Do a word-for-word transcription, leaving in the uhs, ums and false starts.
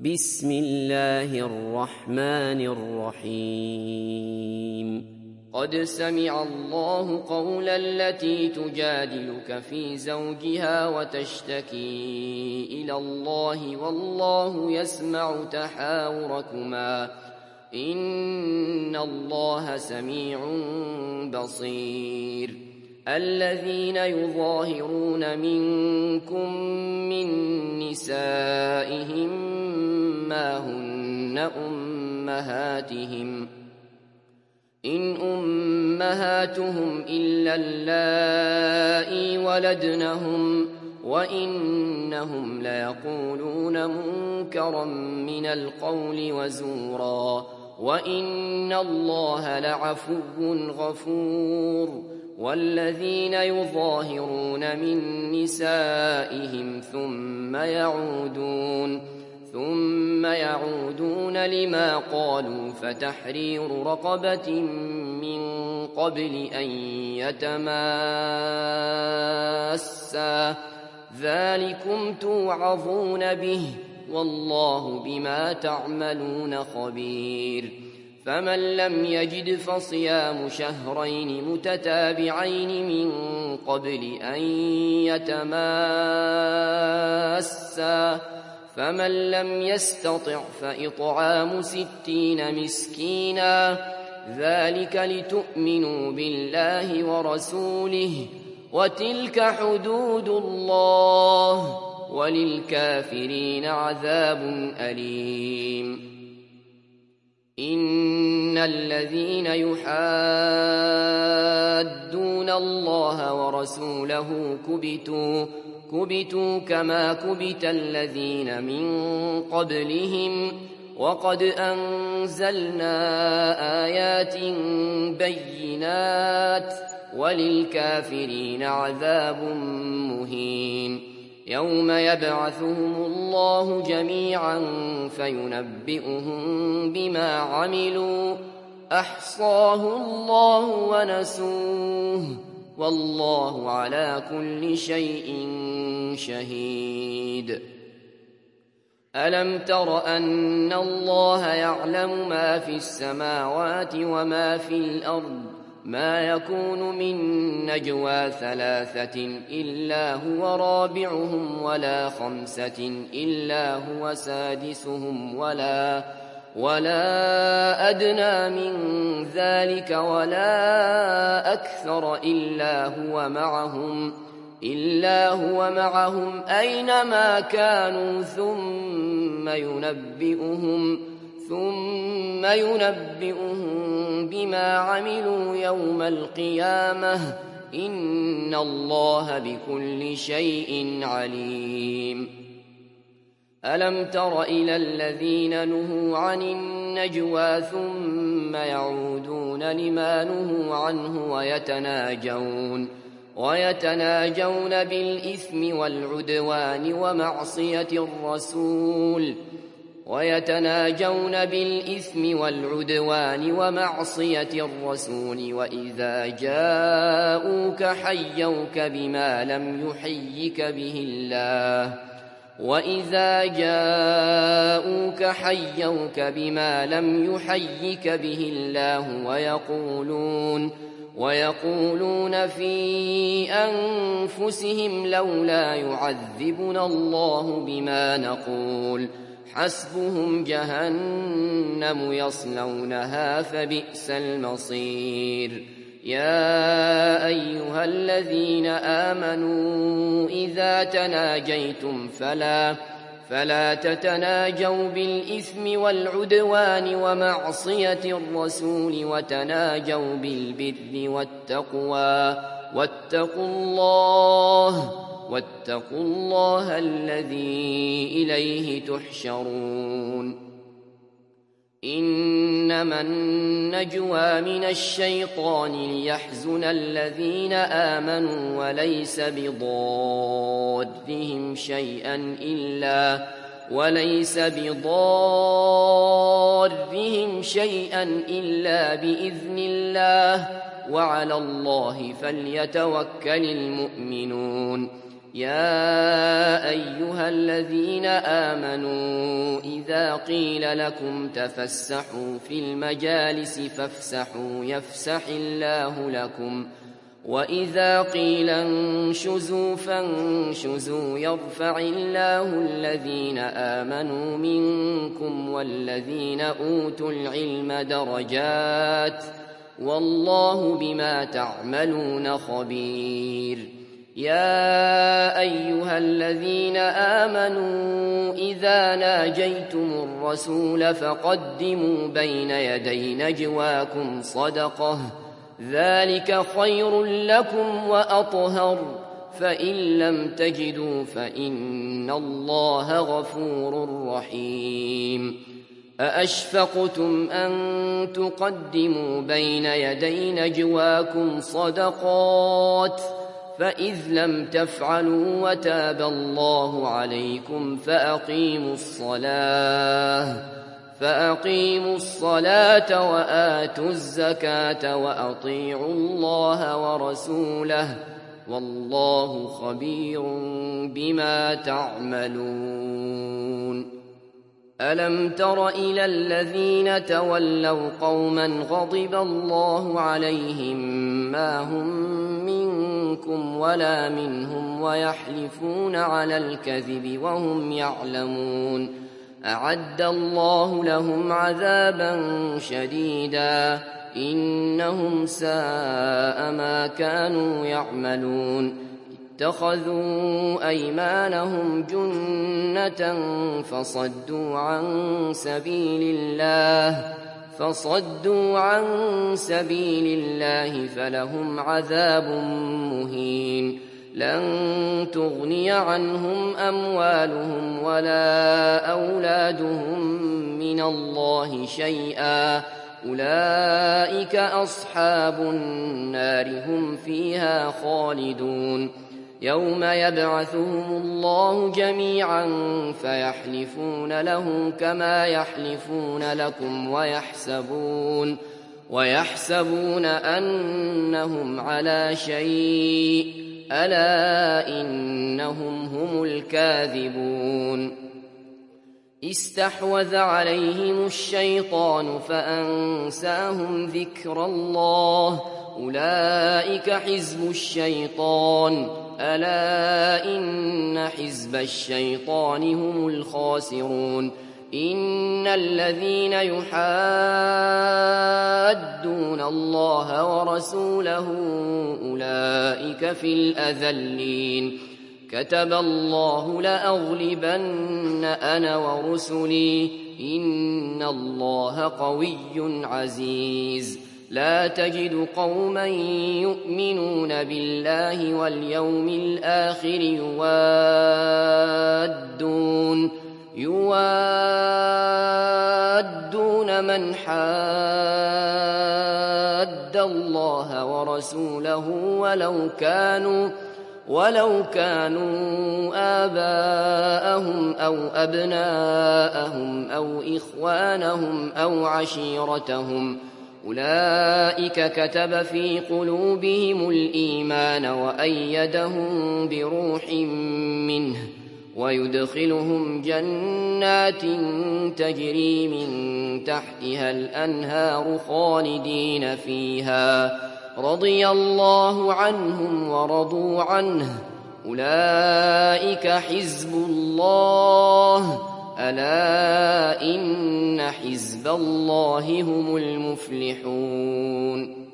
بسم الله الرحمن الرحيم قد سمع الله قول التي تجادلك في زوجها وتشتكي إلى الله والله يسمع تحاوركما إن الله سميع بصير الذين يظاهرون منكم من نسائهم ما هن أمهاتهم إن أمهاتهم إلا اللائي ولدنهم وإنهم ليقولون منكرا من القول وزورا وإن الله لعفو غفور والذين يظاهرون من نسائهم ثم يعودون ثم يعودون لما قالوا فتحرير رقبة من قبل أن يتماسا ذلكم توعظون به والله بما تعملون خبير فمن لم يجد فصيام شهرين متتابعين من قبل أن يتماسا فمن لم يستطع فإطعام ستين مسكينا ذلك لتؤمنوا بالله ورسوله وتلك حدود الله وللكافرين عذاب أليم إن الذين يحادون الله ورسوله كبتوا كبتوا كما كبت الذين من قبلهم وقد أنزلنا آيات بينات وللكافرين عذاب مهين يوم يبعثهم الله جميعا فينبئهم بما عملوا أحصاه الله ونسوه والله على كل شيء شهيد ألم تر أن الله يعلم ما في السماوات وما في الأرض ما يكون من نجوى ثلاثة إلا هو رابعهم ولا خمسة إلا هو سادسهم ولا ولا أدنى من ذلك ولا أكثر إلا هو معهم إلا هو معهم أينما كانوا ثم ينبئهم ثم ينبئهم بما عملوا يوم القيامة إن الله بكل شيء عليم ألم تر إلى الذين نهوا عن النجوى ثم يعودون لما نهوا عنه ويتناجون ويتناجون بالإثم والعدوان ومعصية الرسول ويتناجون بالإثم والعدوان ومعصية الرسول وإذا جاءوك حيوك بما لم يحيك به الله وإذا جاءوك حيوك بما لم يحيك به الله ويقولون ويقولون في أنفسهم لولا يعذبنا الله بما نقول حسبهم جهنم يصلونها فبئس المصير يا أيها الذين آمنوا إذا تناجيتم فلا فلا تتناجوا بالإثم والعدوان ومعصية الرسول وتناجوا بالبر والتقوى واتقوا الله واتقوا الله الذي إليه تحشرون إنما النجوى من الشيطان ليحزن الذين آمنوا وليس بضارهم شيئا إلا وليس بضارهم شيئا إلا بإذن الله وعلى الله فليتوكل المؤمنون يا أيها الذين آمنوا إذا قيل لكم تفسحوا في المجالس فافسحوا يفسح الله لكم وإذا قيل انشزوا فانشزوا يرفع الله الذين آمنوا منكم والذين أوتوا العلم درجات والله بما تعملون خبير. يا أيها الذين آمنوا إذا ناجيتم الرسول فقدموا بين يدي نجواكم صدقة ذلك خير لكم وأطهر فإن لم تجدوا فإن الله غفور رحيم. أأشفقتم أن تقدموا بين يدي نجواكم صدقات فإذ لم تفعلوا وتاب الله عليكم فأقيموا الصلاة فأقيموا الصلاة وآتوا الزكاة وأطيعوا الله ورسوله والله خبير بما تعملون. ألم تر إلى الذين تولوا قوما غضب الله عليهم ما هم منكم ولا منهم ويحلفون على الكذب وهم يعلمون أعد الله لهم عذابا شديدا إنهم ساء ما كانوا يعملون. اتخذوا أيمانهم جنة فصدوا عن سبيل الله فصدوا عن سبيل الله فلهم عذاب مهين. لن تغني عنهم أموالهم ولا أولادهم من الله شيئا أولئك أصحاب النار هم فيها خالدون. يوم يبعثهم الله جميعا فيحلفون له كما يحلفون لكم ويحسبون ويحسبون أنهم على شيء ألا إنهم هم الكاذبون. استحوذ عليهم الشيطان فأنساهم ذكر الله أولئك حزب الشيطان ألا إن حزب الشيطان هم الخاسرون. إن الذين يحادون الله ورسوله أولئك في الأذلين. كتب الله لأغلبن أنا ورسلي إن الله قوي عزيز. لا تجد قوما يؤمنون بالله واليوم الآخر يوادون يوادون من حاد الله ورسوله ولو كانوا ولو كانوا آباءهم أو أبناءهم أو إخوانهم أو عشيرتهم أولئك كتب في قلوبهم الإيمان وأيدهم بروح منه ويدخلهم جنات تجري من تحتها الأنهار خالدين فيها رضي الله عنهم ورضوا عنه أولئك حزب الله ألا إن حزب الله هم المفلحون.